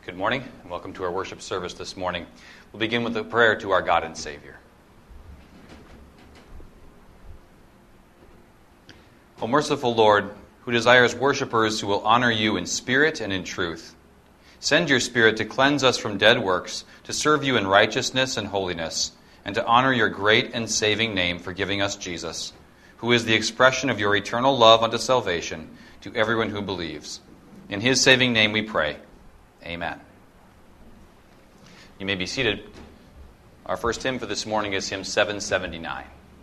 Good morning, and welcome to our worship service this morning. We'll begin with a prayer to our God and Savior. O merciful Lord, who desires worshipers who will honor you in spirit and in truth, send your Spirit to cleanse us from dead works, to serve you in righteousness and holiness, and to honor your great and saving name for giving us Jesus, who is the expression of your eternal love unto salvation to everyone who believes. In his saving name we pray. Amen. You may be seated. Our first hymn for this morning is hymn 779.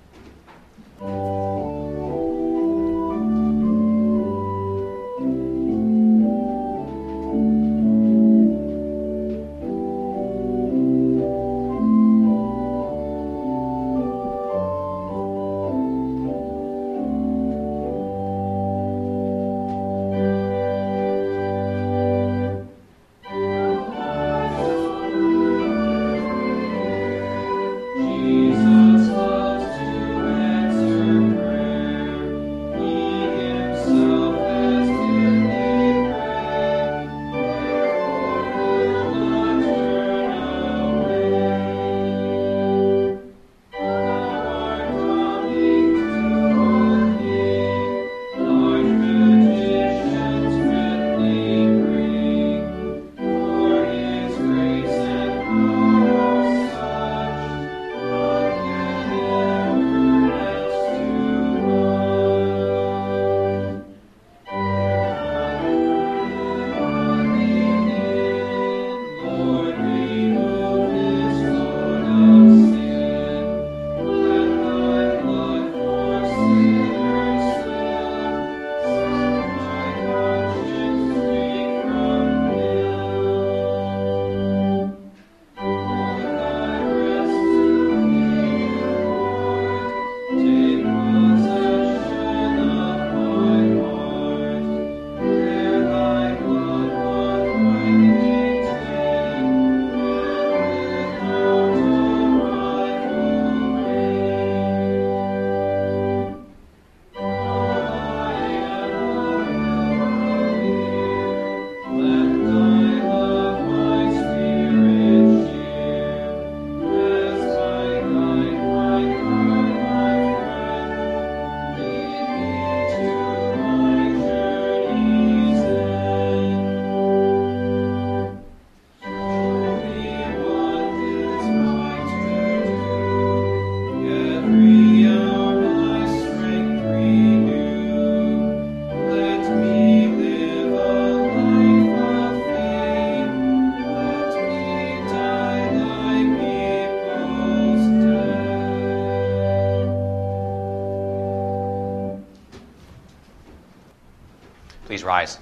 Please rise.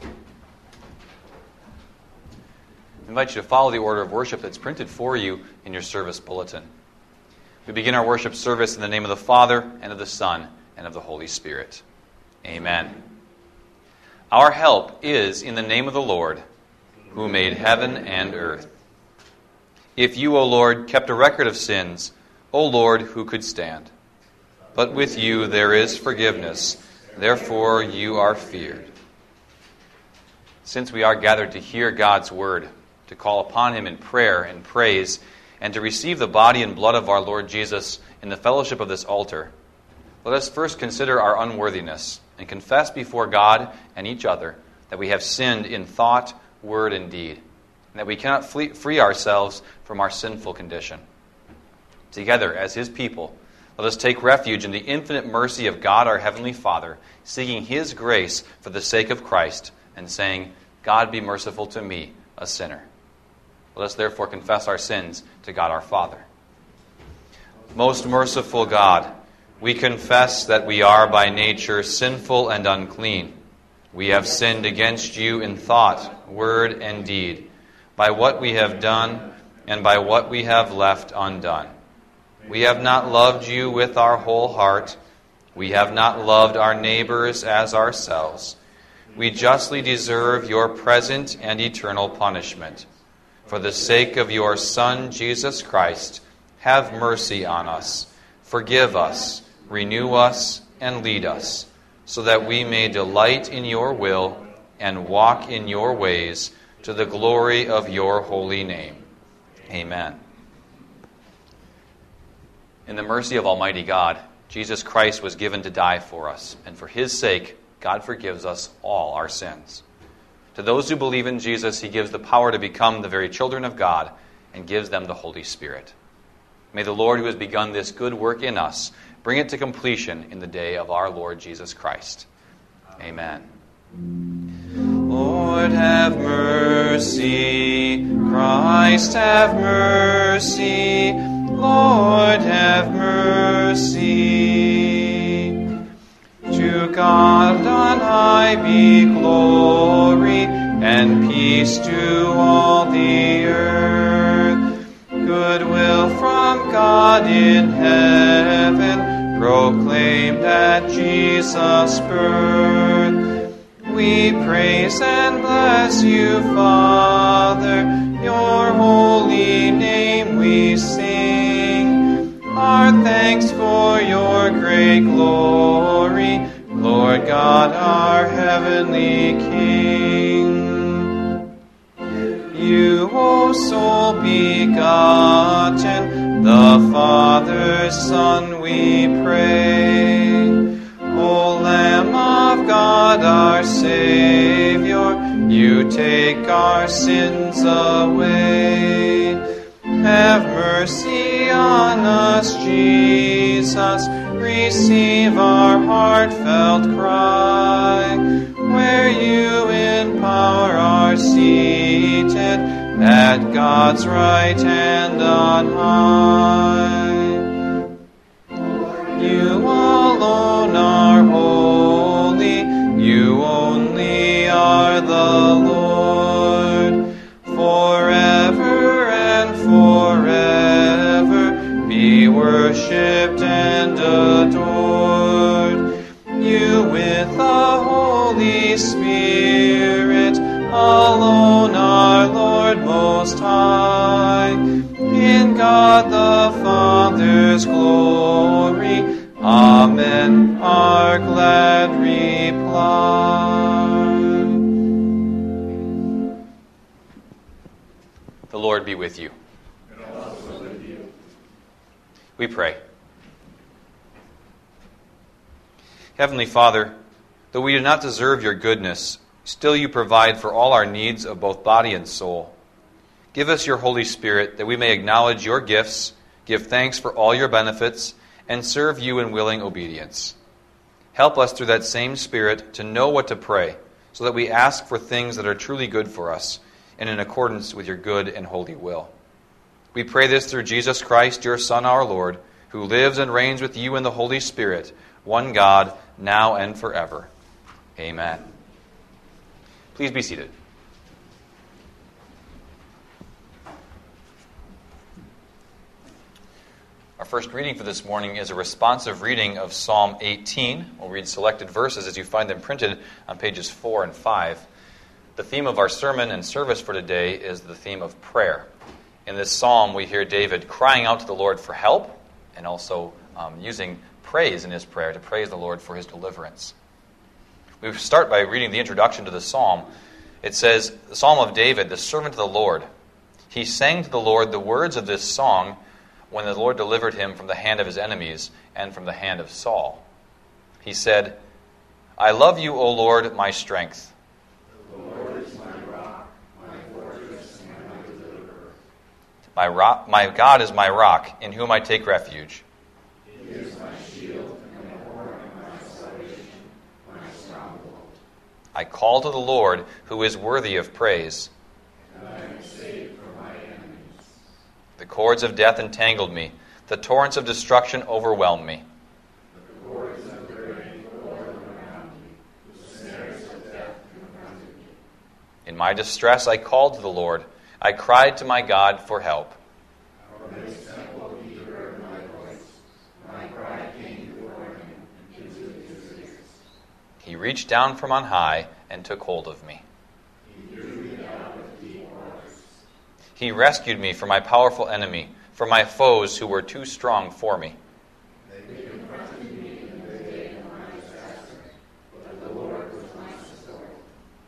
I invite you to follow the order of worship that's printed for you in your service bulletin. We begin our worship service in the name of the Father, and of the Son, and of the Holy Spirit. Amen. Our help is in the name of the Lord, who made heaven and earth. If you, O Lord, kept a record of sins, O Lord, who could stand? But with you there is forgiveness, therefore you are feared. Since we are gathered to hear God's word, to call upon him in prayer and praise, and to receive the body and blood of our Lord Jesus in the fellowship of this altar, let us first consider our unworthiness and confess before God and each other that we have sinned in thought, word, and deed, and that we cannot free ourselves from our sinful condition. Together, as his people, let us take refuge in the infinite mercy of God our Heavenly Father, seeking his grace for the sake of Christ, and saying, God be merciful to me, a sinner. Let us therefore confess our sins to God our Father. Most merciful God, we confess that we are by nature sinful and unclean. We have sinned against you in thought, word, and deed, by what we have done and by what we have left undone. We have not loved you with our whole heart. We have not loved our neighbors as ourselves. We justly deserve your present and eternal punishment. For the sake of your Son, Jesus Christ, have mercy on us, forgive us, renew us, and lead us, so that we may delight in your will and walk in your ways, to the glory of your holy name. Amen. In the mercy of Almighty God, Jesus Christ was given to die for us, and for his sake, God forgives us all our sins. To those who believe in Jesus, he gives the power to become the very children of God and gives them the Holy Spirit. May the Lord who has begun this good work in us bring it to completion in the day of our Lord Jesus Christ. Amen. Lord, have mercy. Christ, have mercy. Lord, have mercy. To God on high be glory and peace to all the earth. Goodwill from God in heaven, proclaimed at Jesus' birth. We praise and bless you, Father, your holy name we sing. Our thanks for your great glory, Lord God, our heavenly King. You, O sole begotten, the Father's Son, we pray. O Lamb of God, our Savior, you take our sins away. Have mercy on us, Jesus. Receive our heartfelt cry. Where you in power are seated at God's right hand on high. You alone are holy. You only are the Lord. Forever and forever be worshipped and adored. You with the Holy Spirit alone are Lord Most High. In God the Father's glory, Amen, our glad reply. The Lord be with you. And also with you. We pray. Heavenly Father, though we do not deserve your goodness, still you provide for all our needs of both body and soul. Give us your Holy Spirit that we may acknowledge your gifts, give thanks for all your benefits, and serve you in willing obedience. Help us through that same Spirit to know what to pray, so that we ask for things that are truly good for us and in accordance with your good and holy will. We pray this through Jesus Christ, your Son, our Lord, who lives and reigns with you in the Holy Spirit, one God, now and forever. Amen. Please be seated. Our first reading for this morning is a responsive reading of Psalm 18. We'll read selected verses as you find them printed on pages 4 and 5. The theme of our sermon and service for today is the theme of prayer. In this psalm, we hear David crying out to the Lord for help and also using praise in his prayer to praise the Lord for his deliverance. We start by reading the introduction to the psalm. It says, the Psalm of David, the servant of the Lord. He sang to the Lord the words of this song when the Lord delivered him from the hand of his enemies and from the hand of Saul. He said, I love you, O Lord, my strength. The Lord is my rock, my fortress, and my deliverer. My God is my rock, in whom I take refuge. He is my shield and the horn of my salvation, my stronghold. I call to the Lord, who is worthy of praise. And I am saved from my enemies. The cords of death entangled me. The torrents of destruction overwhelmed me. The cords of the grave coiled around me. The snares of death confronted me. In my distress I called to the Lord. I cried to my God for help. From his temple he heard my voice. My cry came before him into his ears. He reached down from on high and took hold of me. He drew me out of deep waters. He rescued me from my powerful enemy, from my foes who were too strong for me. They confronted me in the day of my disaster, but the Lord was my support. He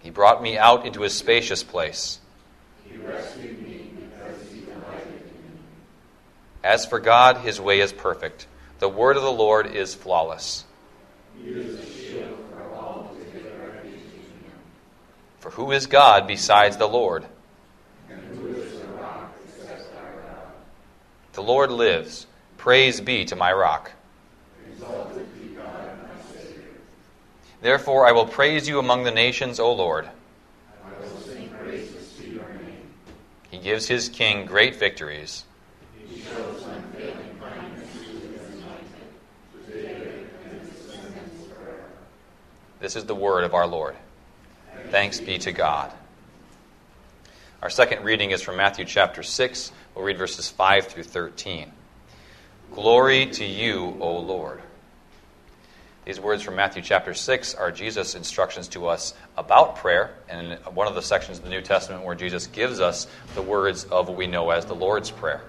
He brought me out into a spacious place. He rescued me because he delighted in me. As for God, his way is perfect. The word of the Lord is flawless. He is a shield for all who take refuge in him. For who is God besides the Lord? And who is the rock except our God? The Lord lives. Praise be to my rock. Exalted be God, my Savior. Therefore I will praise you among the nations, O Lord. I will sing praises to your name. He gives his king great victories. He shows unfailing kindness to his anointed, to David and his descendants forever. This is the word of our Lord. Thanks be to God. Our second reading is from Matthew chapter 6. We'll read verses 5 through 13. Glory to you, O Lord. These words from Matthew chapter 6 are Jesus' instructions to us about prayer, and in one of the sections of the New Testament where Jesus gives us the words of what we know as the Lord's Prayer.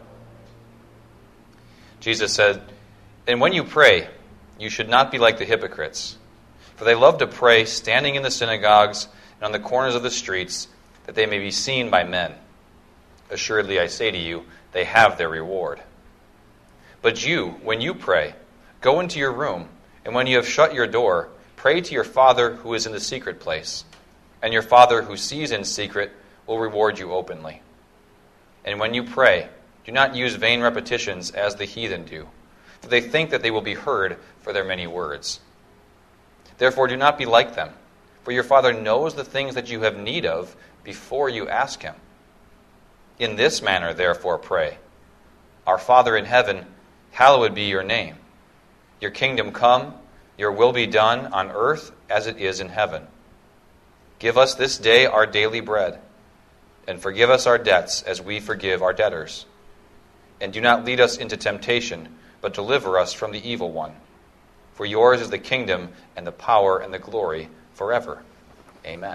Jesus said, "And when you pray, you should not be like the hypocrites, for they love to pray standing in the synagogues and on the corners of the streets, that they may be seen by men. Assuredly, I say to you, they have their reward. But you, when you pray, go into your room, and when you have shut your door, pray to your Father who is in the secret place, and your Father who sees in secret will reward you openly. And when you pray, do not use vain repetitions as the heathen do, for they think that they will be heard for their many words. Therefore do not be like them, for your Father knows the things that you have need of before you ask him. In this manner, therefore, pray. Our Father in heaven, hallowed be your name. Your kingdom come, your will be done on earth as it is in heaven. Give us this day our daily bread, and forgive us our debts as we forgive our debtors. And do not lead us into temptation, but deliver us from the evil one. For yours is the kingdom and the power and the glory forever. Amen."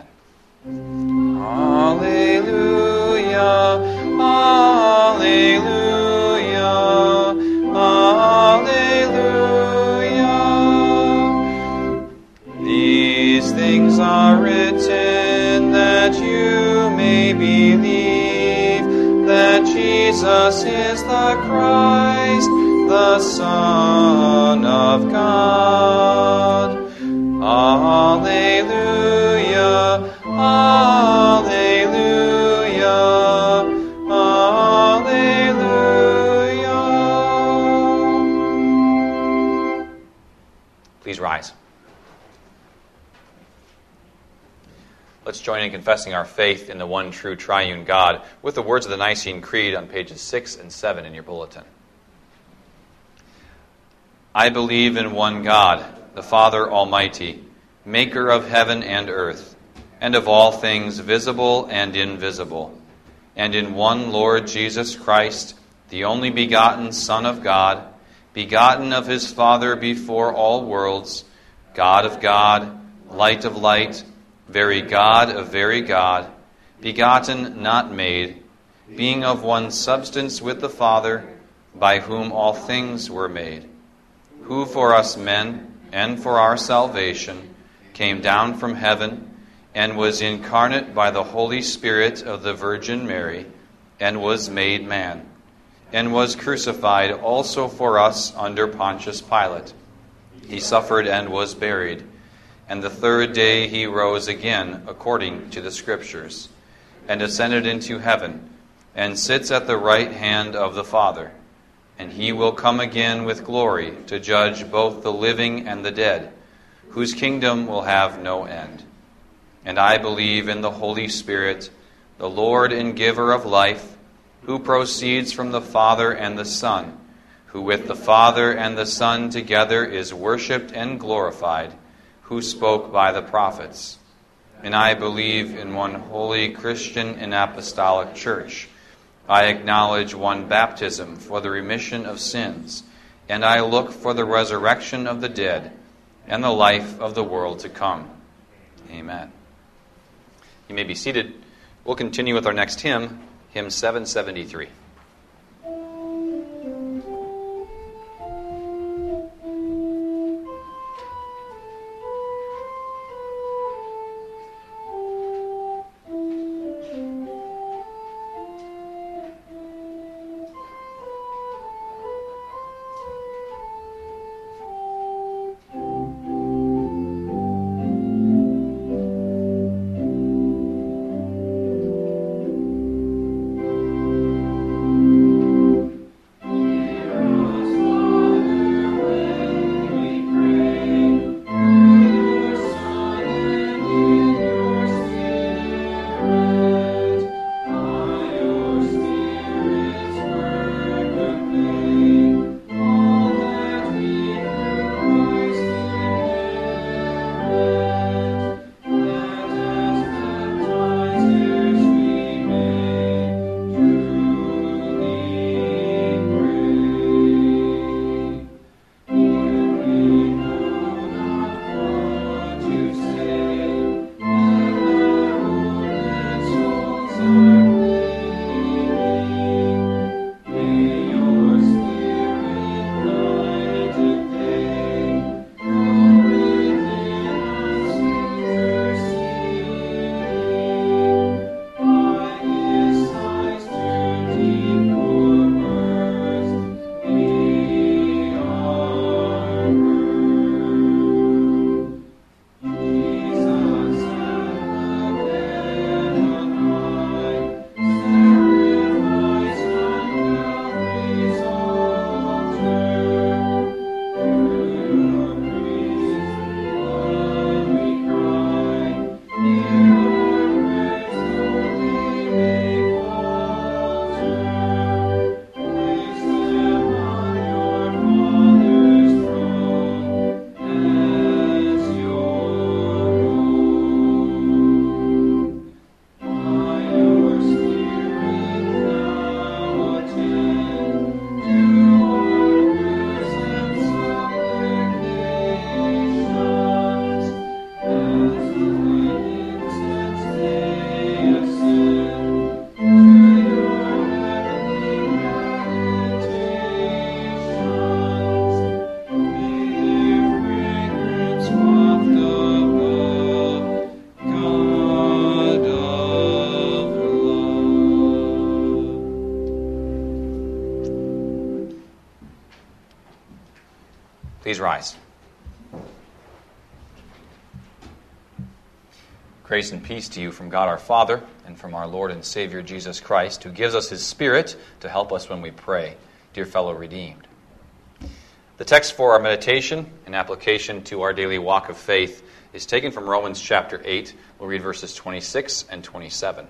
Alleluia, alleluia, alleluia. These things are written that you may believe that Jesus is the Christ, the Son of God. Alleluia, alleluia, alleluia. Please rise. Let's join in confessing our faith in the one true triune God with the words of the Nicene Creed on pages 6 and 7 in your bulletin. I believe in one God, the Father Almighty, maker of heaven and earth, and of all things visible and invisible, and in one Lord Jesus Christ, the only begotten Son of God, begotten of his Father before all worlds, God of God, light of light, very God of very God, begotten, not made, being of one substance with the Father, by whom all things were made, who for us men and for our salvation came down from heaven and was incarnate by the Holy Spirit of the Virgin Mary and was made man, and was crucified also for us under Pontius Pilate. He suffered and was buried, and the third day he rose again according to the Scriptures, and ascended into heaven, and sits at the right hand of the Father. And he will come again with glory to judge both the living and the dead, whose kingdom will have no end. And I believe in the Holy Spirit, the Lord and giver of life, who proceeds from the Father and the Son, who with the Father and the Son together is worshipped and glorified, who spoke by the prophets. And I believe in one holy Christian and apostolic church. I acknowledge one baptism for the remission of sins, and I look for the resurrection of the dead and the life of the world to come. Amen. You may be seated. We'll continue with our next hymn, hymn 773. Please rise. Grace and peace to you from God our Father and from our Lord and Savior Jesus Christ, who gives us His Spirit to help us when we pray. Dear fellow redeemed. The text for our meditation and application to our daily walk of faith is taken from Romans chapter 8. We'll read verses 26 and 27.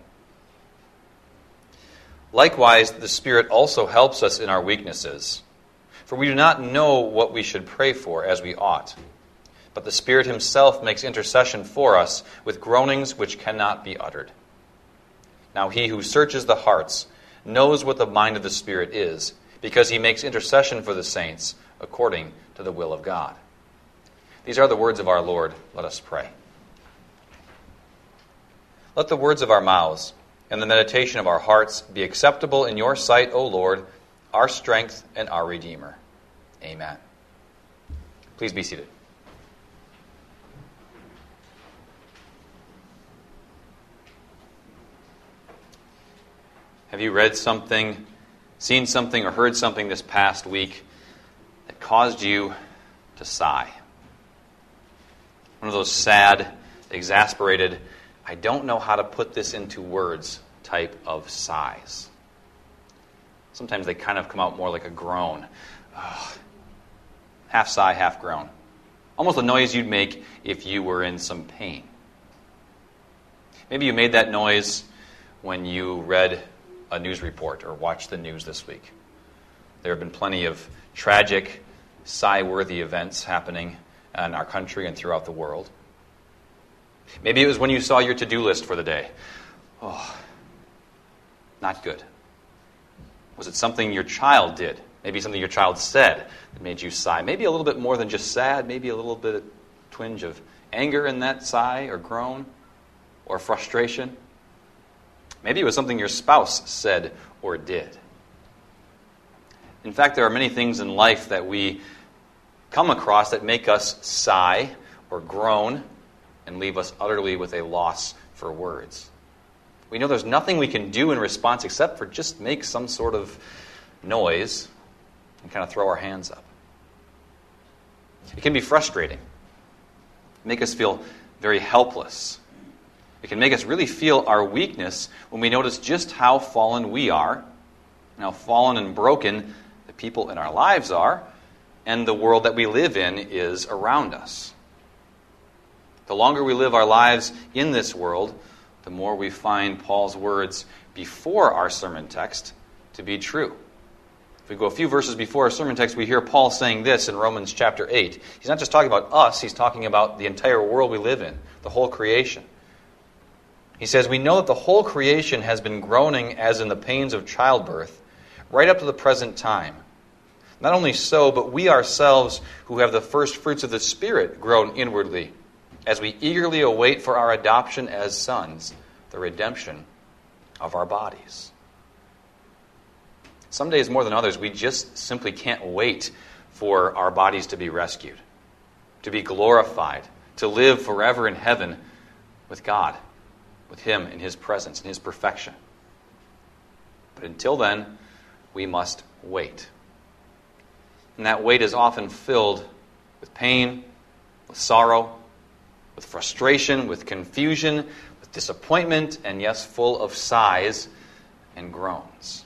Likewise, the Spirit also helps us in our weaknesses. For we do not know what we should pray for as we ought. But the Spirit Himself makes intercession for us with groanings which cannot be uttered. Now He who searches the hearts knows what the mind of the Spirit is, because He makes intercession for the saints according to the will of God. These are the words of our Lord. Let us pray. Let the words of our mouths and the meditation of our hearts be acceptable in your sight, O Lord, our strength and our Redeemer. Amen. Please be seated. Have you read something, seen something, or heard something this past week that caused you to sigh? One of those sad, exasperated, I don't know how to put this into words type of sighs. Sometimes they kind of come out more like a groan. Half sigh, half groan. Almost the noise you'd make if you were in some pain. Maybe you made that noise when you read a news report or watched the news this week. There have been plenty of tragic, sigh-worthy events happening in our country and throughout the world. Maybe it was when you saw your to-do list for the day. Oh, not good. Was it something your child did? Maybe something your child said that made you sigh. Maybe a little bit more than just sad. Maybe a little bit of twinge of anger in that sigh or groan or frustration. Maybe it was something your spouse said or did. In fact, there are many things in life that we come across that make us sigh or groan and leave us utterly with a loss for words. We know there's nothing we can do in response except for just make some sort of noise and kind of throw our hands up. It can be frustrating, make us feel very helpless. It can make us really feel our weakness when we notice just how fallen we are, and how fallen and broken the people in our lives are, and the world that we live in is around us. The longer we live our lives in this world, the more we find Paul's words before our sermon text to be true. If we go a few verses before our sermon text, we hear Paul saying this in Romans chapter 8. He's not just talking about us, he's talking about the entire world we live in, the whole creation. He says, we know that the whole creation has been groaning as in the pains of childbirth, right up to the present time. Not only so, but we ourselves who have the first fruits of the Spirit groan inwardly, as we eagerly await for our adoption as sons, the redemption of our bodies. Some days more than others, we just simply can't wait for our bodies to be rescued, to be glorified, to live forever in heaven with God, with Him in His presence, in His perfection. But until then, we must wait. And that wait is often filled with pain, with sorrow, with frustration, with confusion, with disappointment, and yes, full of sighs and groans.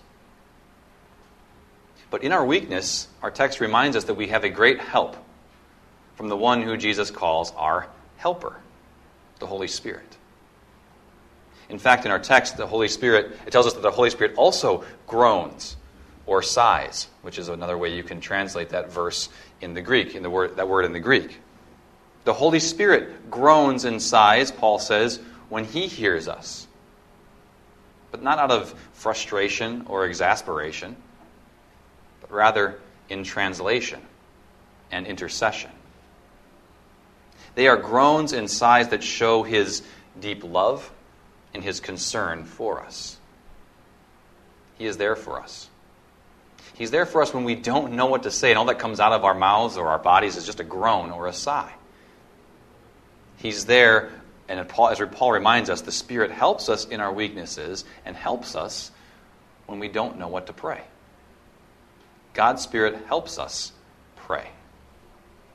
But in our weakness, our text reminds us that we have a great help from the one who Jesus calls our helper, the Holy Spirit. In fact, in our text, the Holy Spirit, it tells us that the Holy Spirit also groans or sighs, which is another way you can translate that verse in the Greek, that word in the Greek. The Holy Spirit groans and sighs, Paul says, when He hears us. But not out of frustration or exasperation, but rather in translation and intercession. They are groans and sighs that show His deep love and His concern for us. He is there for us. He's there for us when we don't know what to say, and all that comes out of our mouths or our bodies is just a groan or a sigh. He's there, and as Paul reminds us, the Spirit helps us in our weaknesses and helps us when we don't know what to pray. God's Spirit helps us pray.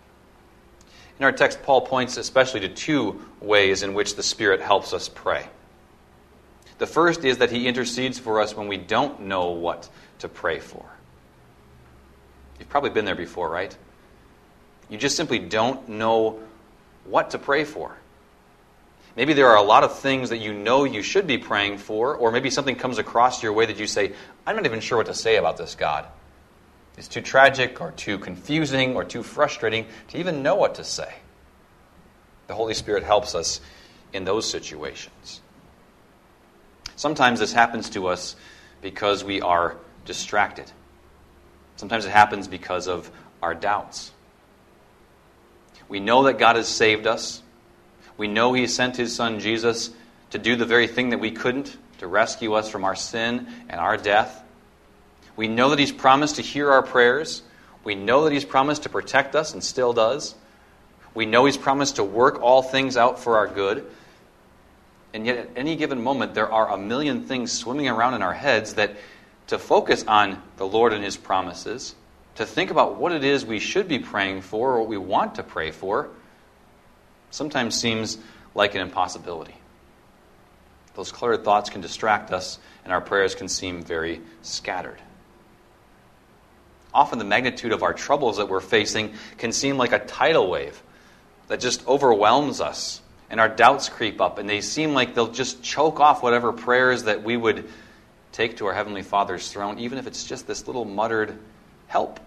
In our text, Paul points especially to two ways in which the Spirit helps us pray. The first is that he intercedes for us when we don't know what to pray for. You've probably been there before, right? You just simply don't know what to pray for. Maybe there are a lot of things that you know you should be praying for, or maybe something comes across your way that you say, I'm not even sure what to say about this, God. It's too tragic, or too confusing, or too frustrating to even know what to say. The Holy Spirit helps us in those situations. Sometimes this happens to us because we are distracted. Sometimes it happens because of our doubts. We know that God has saved us. We know He sent His Son Jesus to do the very thing that we couldn't, to rescue us from our sin and our death. We know that He's promised to hear our prayers. We know that He's promised to protect us and still does. We know He's promised to work all things out for our good. And yet at any given moment there are a million things swimming around in our heads that to focus on the Lord and His promises, to think about what it is we should be praying for or what we want to pray for, sometimes seems like an impossibility. Those cluttered thoughts can distract us and our prayers can seem very scattered. Often the magnitude of our troubles that we're facing can seem like a tidal wave that just overwhelms us, and our doubts creep up, and they seem like they'll just choke off whatever prayers that we would take to our Heavenly Father's throne, even if it's just this little muttered help.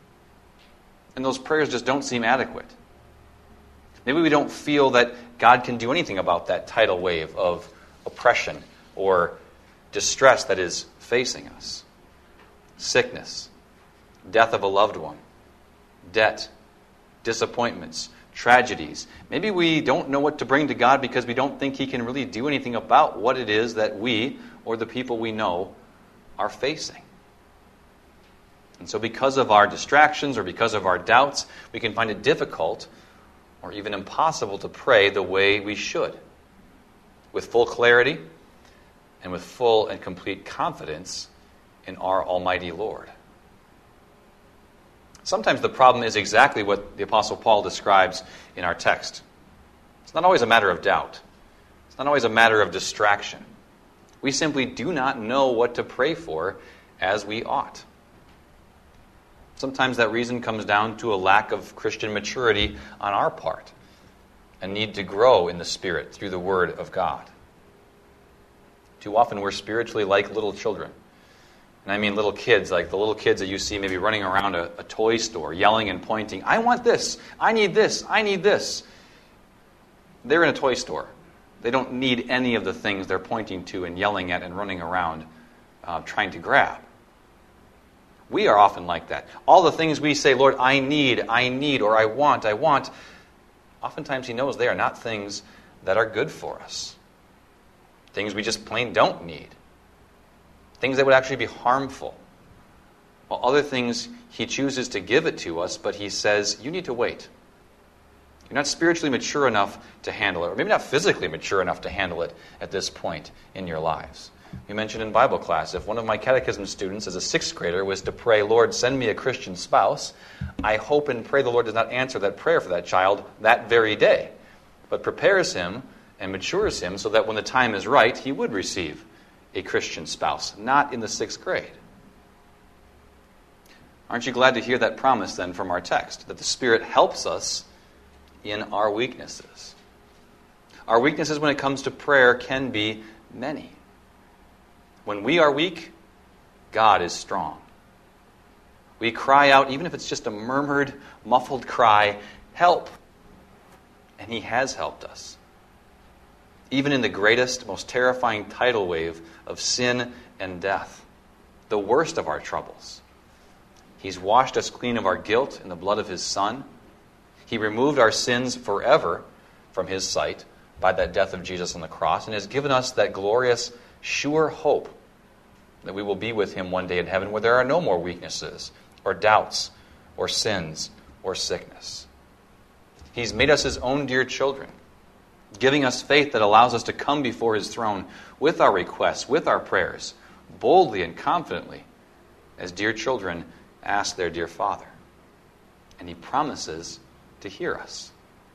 And those prayers just don't seem adequate. Maybe we don't feel that God can do anything about that tidal wave of oppression or distress that is facing us. Sickness, death of a loved one, debt, disappointments, tragedies. Maybe we don't know what to bring to God because we don't think He can really do anything about what it is that we or the people we know are facing. And so because of our distractions or because of our doubts, we can find it difficult or even impossible to pray the way we should, with full clarity and with full and complete confidence in our Almighty Lord. Sometimes the problem is exactly what the Apostle Paul describes in our text. It's not always a matter of doubt. It's not always a matter of distraction. We simply do not know what to pray for as we ought. Sometimes that reason comes down to a lack of Christian maturity on our part, a need to grow in the Spirit through the Word of God. Too often we're spiritually like little children. And I mean little kids, like the little kids that you see maybe running around a toy store, yelling and pointing, I want this, I need this, I need this. They're in a toy store. They don't need any of the things they're pointing to and yelling at and running around trying to grab. We are often like that. All the things we say, Lord, I need, or I want, oftentimes He knows they are not things that are good for us. Things we just plain don't need. Things that would actually be harmful. While other things He chooses to give it to us, but He says, you need to wait. You're not spiritually mature enough to handle it, or maybe not physically mature enough to handle it at this point in your lives. We mentioned in Bible class, if one of my catechism students as a 6th grader was to pray, Lord, send me a Christian spouse, I hope and pray the Lord does not answer that prayer for that child that very day, but prepares him and matures him so that when the time is right, he would receive a Christian spouse, not in the 6th grade. Aren't you glad to hear that promise then from our text, that the Spirit helps us in our weaknesses? Our weaknesses when it comes to prayer can be many. When we are weak, God is strong. We cry out, even if it's just a murmured, muffled cry, help. And He has helped us. Even in the greatest, most terrifying tidal wave of sin and death, the worst of our troubles, He's washed us clean of our guilt in the blood of His Son. He removed our sins forever from His sight by that death of Jesus on the cross, and has given us that glorious, sure hope that we will be with Him one day in heaven where there are no more weaknesses or doubts or sins or sickness. He's made us His own dear children, giving us faith that allows us to come before His throne with our requests, with our prayers, boldly and confidently, as dear children ask their dear Father. And He promises to hear us.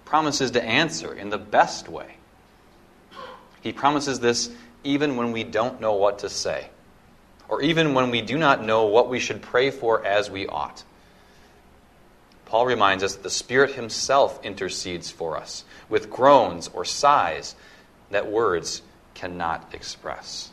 promises to answer in the best way. He promises this even when we don't know what to say, or even when we do not know what we should pray for as we ought. Paul reminds us that the Spirit himself intercedes for us with groans or sighs that words cannot express.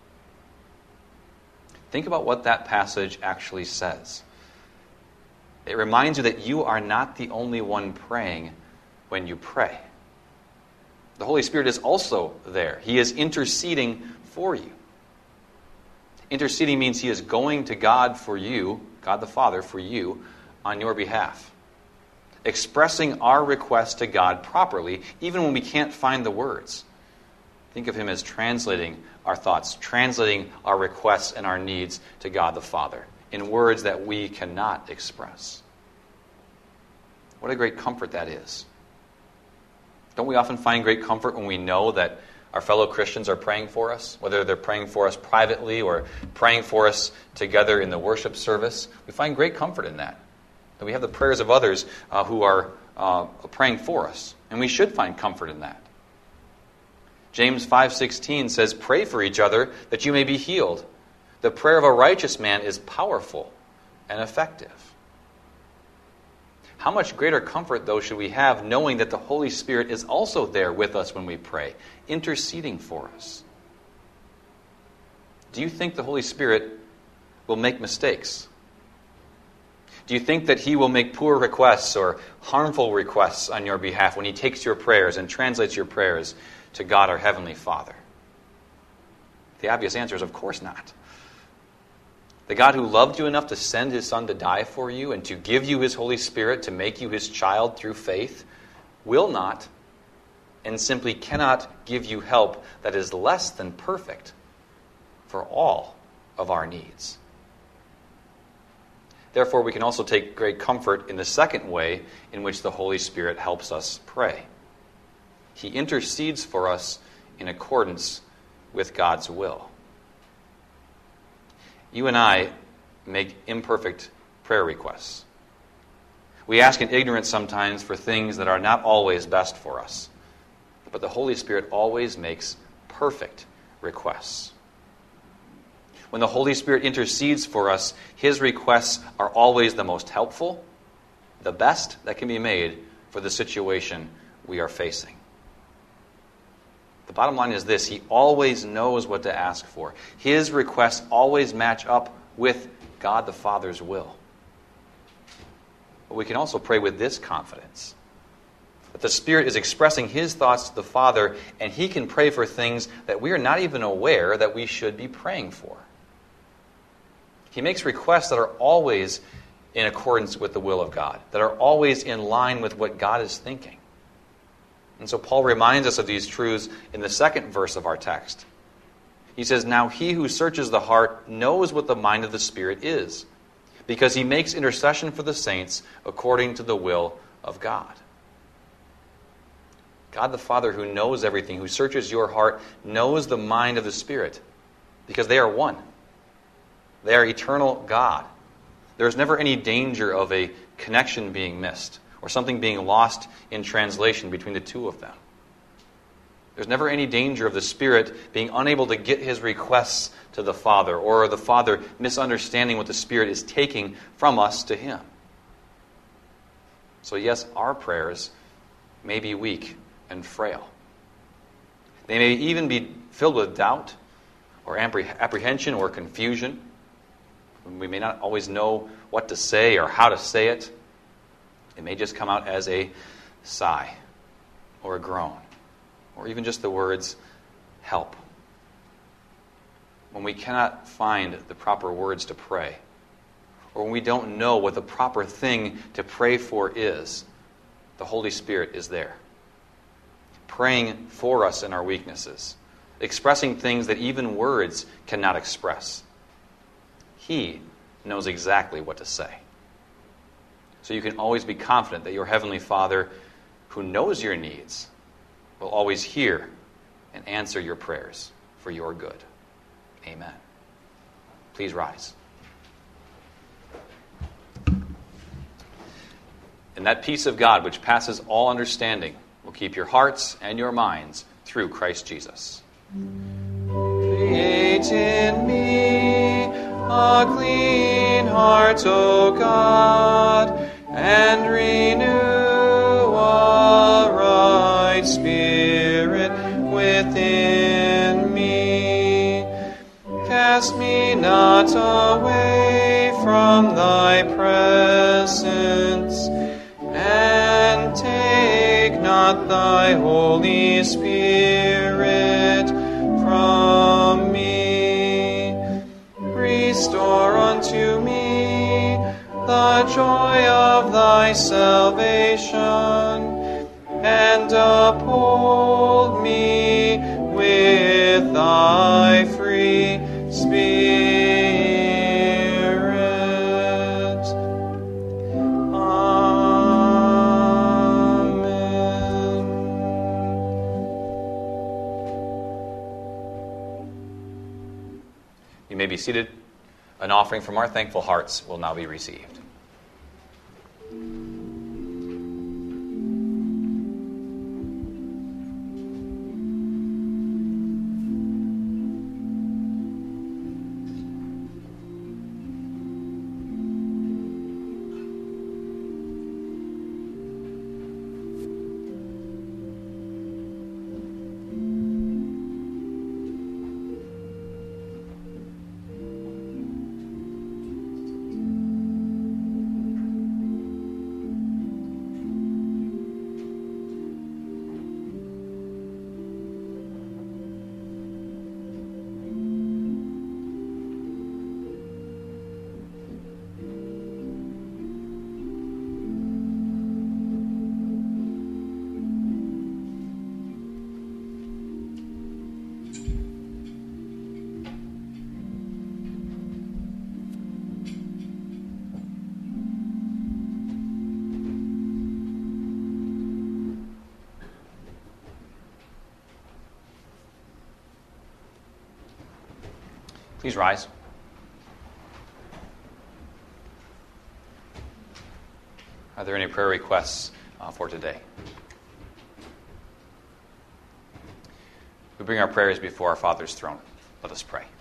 Think about what that passage actually says. It reminds you that you are not the only one praying when you pray. The Holy Spirit is also there. He is interceding for you. Interceding means he is going to God for you, God the Father for you, on your behalf. Expressing our request to God properly, even when we can't find the words. Think of him as translating our thoughts, translating our requests and our needs to God the Father in words that we cannot express. What a great comfort that is. Don't we often find great comfort when we know that our fellow Christians are praying for us, whether they're praying for us privately or praying for us together in the worship service? We find great comfort in that we have the prayers of others who are praying for us, and we should find comfort in that. James 5:16 says, "Pray for each other that you may be healed. The prayer of a righteous man is powerful and effective." How much greater comfort, though, should we have knowing that the Holy Spirit is also there with us when we pray, interceding for us? Do you think the Holy Spirit will make mistakes? Do you think that he will make poor requests or harmful requests on your behalf when he takes your prayers and translates your prayers to God our Heavenly Father? The obvious answer is, of course not. The God who loved you enough to send his Son to die for you and to give you his Holy Spirit to make you his child through faith will not and simply cannot give you help that is less than perfect for all of our needs. Therefore, we can also take great comfort in the second way in which the Holy Spirit helps us pray. He intercedes for us in accordance with God's will. You and I make imperfect prayer requests. We ask in ignorance sometimes for things that are not always best for us. But the Holy Spirit always makes perfect requests. When the Holy Spirit intercedes for us, his requests are always the most helpful, the best that can be made for the situation we are facing. The bottom line is this: he always knows what to ask for. His requests always match up with God the Father's will. But we can also pray with this confidence, that the Spirit is expressing his thoughts to the Father, and he can pray for things that we are not even aware that we should be praying for. He makes requests that are always in accordance with the will of God, that are always in line with what God is thinking. And so Paul reminds us of these truths in the second verse of our text. He says, "Now he who searches the heart knows what the mind of the Spirit is, because he makes intercession for the saints according to the will of God." God the Father, who knows everything, who searches your heart, knows the mind of the Spirit, because they are one. They are eternal God. There is never any danger of a connection being missed or something being lost in translation between the two of them. There's never any danger of the Spirit being unable to get his requests to the Father, or the Father misunderstanding what the Spirit is taking from us to him. So yes, our prayers may be weak and frail. They may even be filled with doubt or apprehension or confusion. We may not always know what to say or how to say it. It may just come out as a sigh or a groan, or even just the words, "help." When we cannot find the proper words to pray, or when we don't know what the proper thing to pray for is, the Holy Spirit is there, praying for us in our weaknesses, expressing things that even words cannot express. He knows exactly what to say. So you can always be confident that your Heavenly Father, who knows your needs, will always hear and answer your prayers for your good. Amen. Please rise. In And that peace of God, which passes all understanding, will keep your hearts and your minds through Christ Jesus. Create in me a clean heart, O God, and renew a right spirit within me. Cast me not away from thy presence, and take not thy Holy Spirit from me. Restore unto me the joy of thy salvation, and uphold me with thy free Spirit. You may be seated. An offering from our thankful hearts will now be received. Please rise. Are there any prayer requests for today? We bring our prayers before our Father's throne. Let us pray.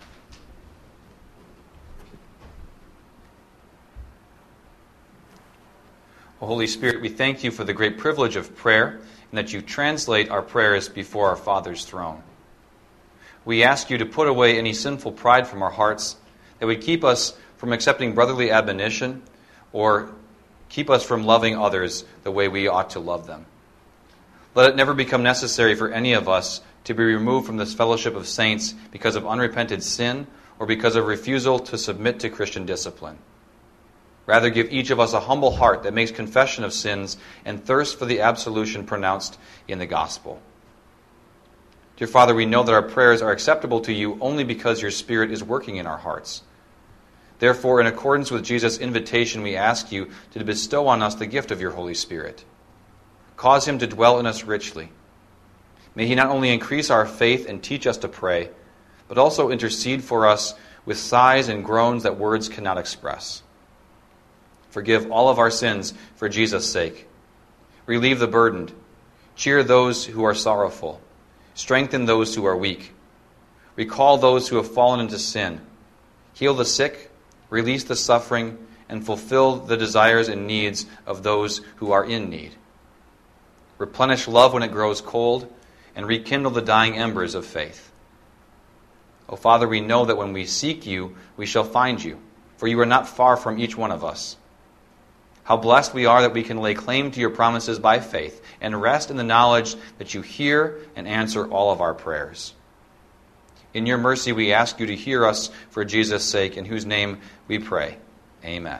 O Holy Spirit, we thank you for the great privilege of prayer and that you translate our prayers before our Father's throne. We ask you to put away any sinful pride from our hearts that would keep us from accepting brotherly admonition or keep us from loving others the way we ought to love them. Let it never become necessary for any of us to be removed from this fellowship of saints because of unrepented sin or because of refusal to submit to Christian discipline. Rather, give each of us a humble heart that makes confession of sins and thirst for the absolution pronounced in the gospel. Dear Father, we know that our prayers are acceptable to you only because your Spirit is working in our hearts. Therefore, in accordance with Jesus' invitation, we ask you to bestow on us the gift of your Holy Spirit. Cause him to dwell in us richly. May he not only increase our faith and teach us to pray, but also intercede for us with sighs and groans that words cannot express. Forgive all of our sins for Jesus' sake. Relieve the burdened. Cheer those who are sorrowful. Strengthen those who are weak. Recall those who have fallen into sin. Heal the sick, release the suffering, and fulfill the desires and needs of those who are in need. Replenish love when it grows cold, and rekindle the dying embers of faith. O Father, we know that when we seek you, we shall find you, for you are not far from each one of us. How blessed we are that we can lay claim to your promises by faith and rest in the knowledge that you hear and answer all of our prayers. In your mercy, we ask you to hear us for Jesus' sake, in whose name we pray. Amen.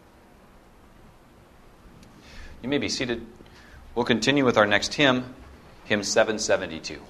You may be seated. We'll continue with our next hymn, hymn 772.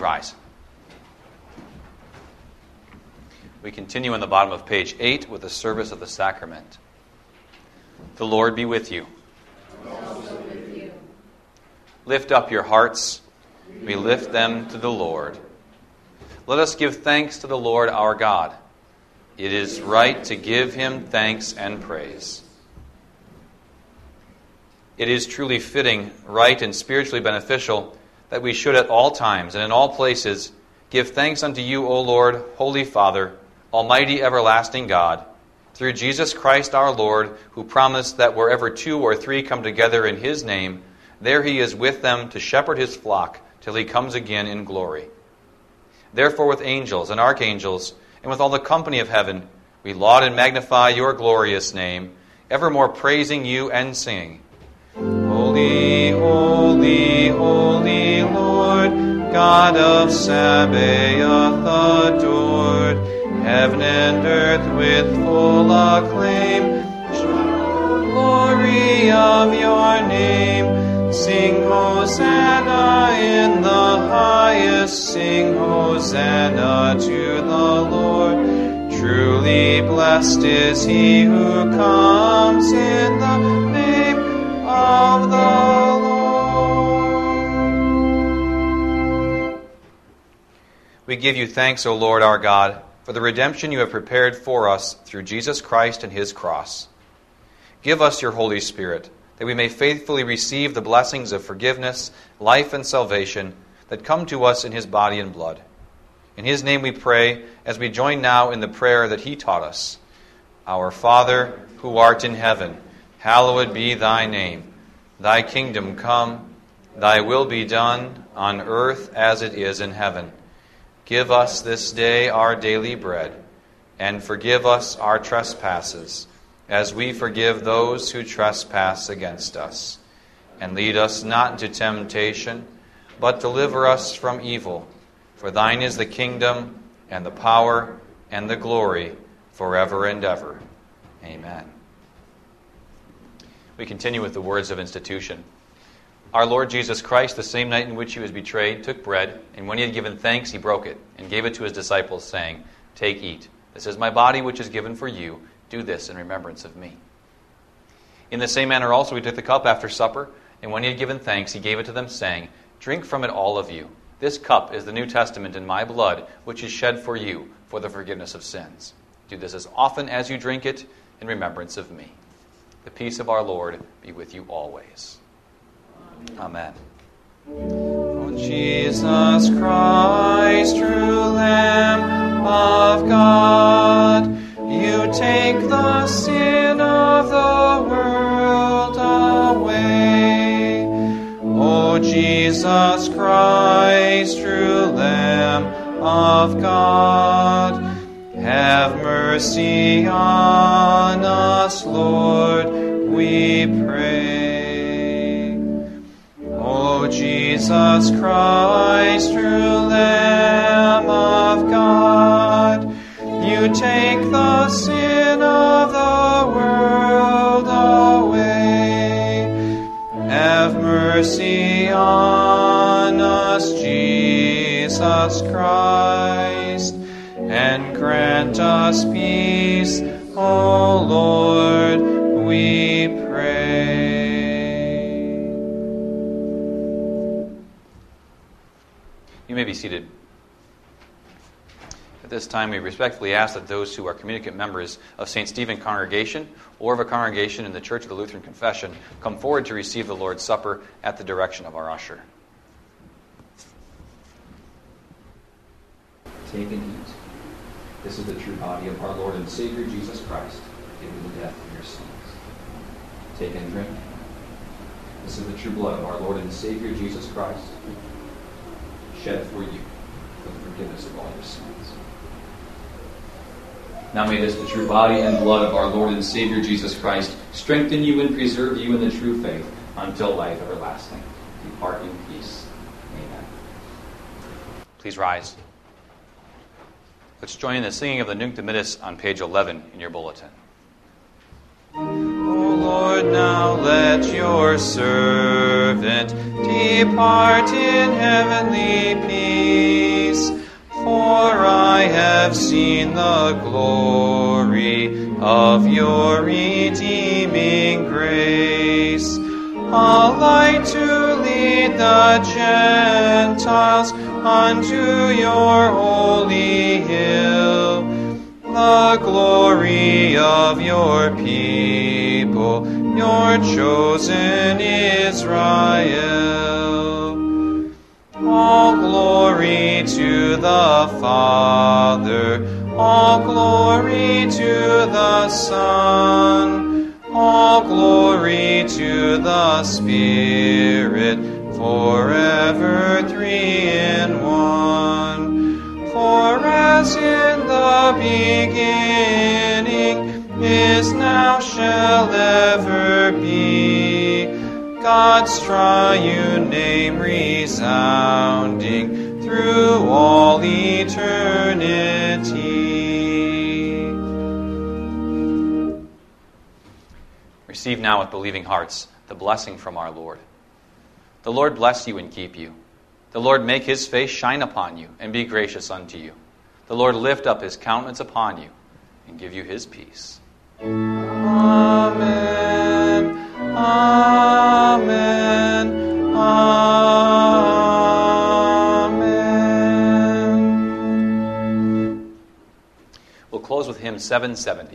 rise. We continue on the bottom of page 8 with the service of the sacrament. The Lord be with you. And also with you. Lift up your hearts. We lift them to the Lord. Let us give thanks to the Lord our God. It is right to give him thanks and praise. It is truly fitting, right, and spiritually beneficial that we should at all times and in all places give thanks unto you, O Lord, Holy Father, Almighty everlasting God, through Jesus Christ our Lord, who promised that wherever 2 or 3 come together in his name, there he is with them to shepherd his flock till he comes again in glory. Therefore with angels and archangels, and with all the company of heaven, we laud and magnify your glorious name, evermore praising you and singing, Holy, holy, holy Lord, God of Sabaoth adored, heaven and earth with full acclaim, show the glory of your name. Sing Hosanna in the highest, sing Hosanna to the Lord. Truly blessed is he who comes in the name of the Lord. We give you thanks, O Lord our God, for the redemption you have prepared for us through Jesus Christ and his cross. Give us your Holy Spirit, that we may faithfully receive the blessings of forgiveness, life, and salvation that come to us in his body and blood. In his name we pray, as we join now in the prayer that he taught us. Our Father, who art in heaven, hallowed be thy name. Thy kingdom come, thy will be done, on earth as it is in heaven. Give us this day our daily bread, and forgive us our trespasses, as we forgive those who trespass against us. And lead us not into temptation, but deliver us from evil. For thine is the kingdom, and the power, and the glory, forever and ever. Amen. We continue with the words of institution. Our Lord Jesus Christ, the same night in which he was betrayed, took bread, and when he had given thanks, he broke it, and gave it to his disciples, saying, Take, eat. This is my body, which is given for you. Do this in remembrance of me. In the same manner also he took the cup after supper, and when he had given thanks, he gave it to them, saying, Drink from it, all of you. This cup is the New Testament in my blood, which is shed for you for the forgiveness of sins. Do this as often as you drink it in remembrance of me. The peace of our Lord be with you always. Amen. O Jesus Christ, true Lamb of God, you take the sin of the world away. O Jesus Christ, true Lamb of God, have mercy on us, Lord, we pray. O Jesus Christ, true Lamb of God, you take the sin of the world away. Have mercy on us, Jesus Christ, and grant us peace, O Lord, we pray. You may be seated. At this time, we respectfully ask that those who are communicant members of St. Stephen Congregation or of a congregation in the Church of the Lutheran Confession come forward to receive the Lord's Supper at the direction of our usher. Take and eat. This is the true body of our Lord and Savior Jesus Christ, given the death for your sins. Take and drink. This is the true blood of our Lord and Savior Jesus Christ, shed for you for the forgiveness of all your sins. Now may this, the true body and blood of our Lord and Savior Jesus Christ, strengthen you and preserve you in the true faith until life everlasting. Depart in peace. Amen. Please rise. Let's join in the singing of the Nunc Dimittis on page 11 in your bulletin. O Lord, Lord, now let your servant depart in heavenly peace. For I have seen the glory of your redeeming grace, a light to lead the Gentiles unto your holy hill, the glory of your people, your chosen Israel. All glory to the Father, all glory to the Son, all glory to the Spirit, forever three in one. For as in the beginning, is now, shall ever be, God's triune name resounding through all eternity. Receive now with believing hearts the blessing from our Lord. The Lord bless you and keep you. The Lord make his face shine upon you and be gracious unto you. The Lord lift up his countenance upon you and give you his peace. Amen. Amen. Amen. We'll close with hymn 770.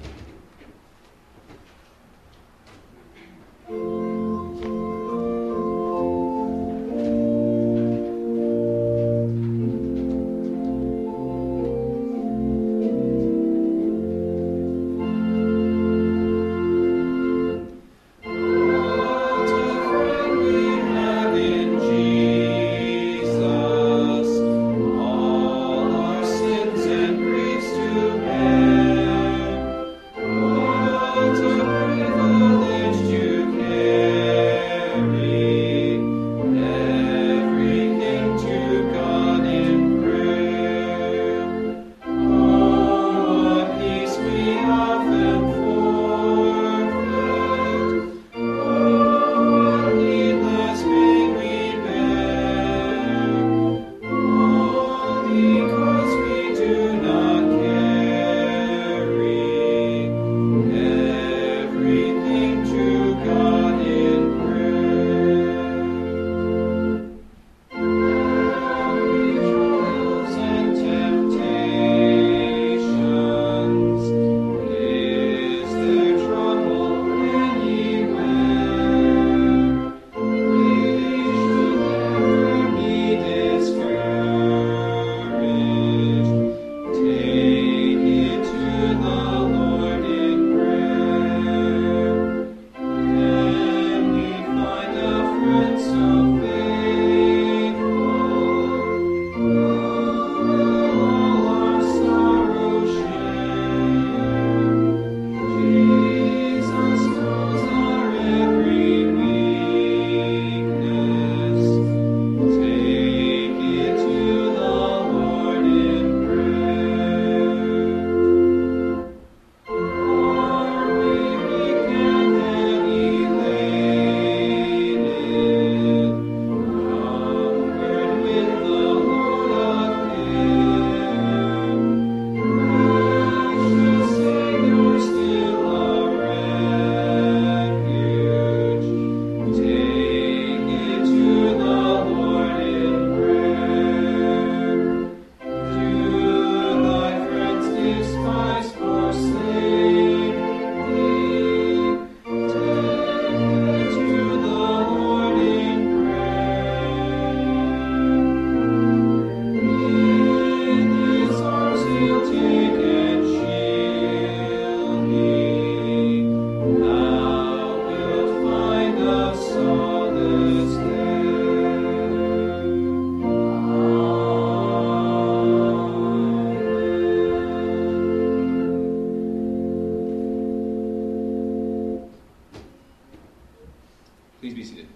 Please be seated.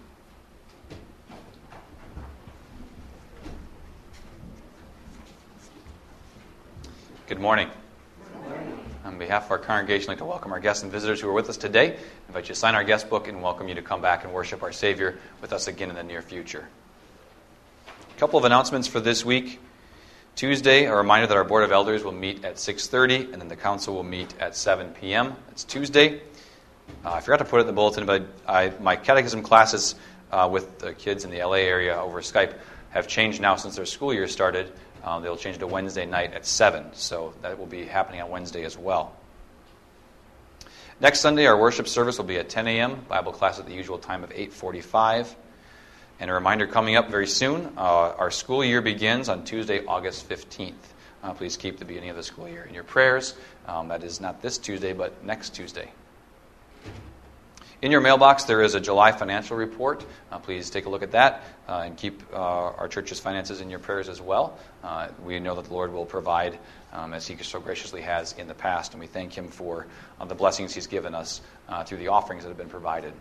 Good morning. behalf of our congregation, I'd like to welcome our guests and visitors who are with us today. I invite you to sign our guest book and welcome you to come back and worship our Savior with us again in the near future. A couple of announcements for this week. Tuesday, a reminder that our Board of Elders will meet at 6:30, and then the Council will meet at 7 p.m. It's Tuesday. I forgot to put it in the bulletin, but my catechism classes with the kids in the LA area over Skype have changed now since their school year started. They'll change to Wednesday night at 7, so that will be happening on Wednesday as well. Next Sunday, our worship service will be at 10 a.m., Bible class at the usual time of 8:45. And a reminder coming up very soon, our school year begins on Tuesday, August 15th. Please keep the beginning of the school year in your prayers. That is not this Tuesday, but next Tuesday. In your mailbox, there is a July financial report. Please take a look at that and keep our church's finances in your prayers as well. We know that the Lord will provide as He so graciously has in the past, and we thank Him for the blessings He's given us through the offerings that have been provided.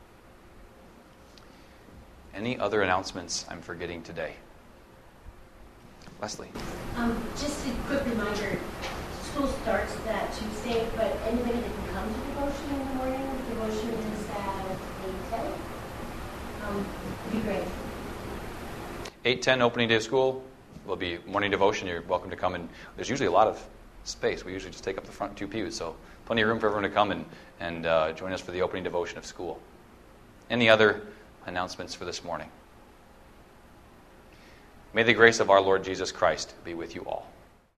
Any other announcements I'm forgetting today? Leslie. Just a quick reminder, school starts that Tuesday, but anybody that can come to devotion in the morning, devotion is at 8:10. Would be great. 8:10 opening day of school will be morning devotion. You're welcome to come, and there's usually a lot of space. We usually just take up the front 2 pews, so plenty of room for everyone to come and join us for the opening devotion of school. Any other announcements for this morning? May the grace of our Lord Jesus Christ be with you all.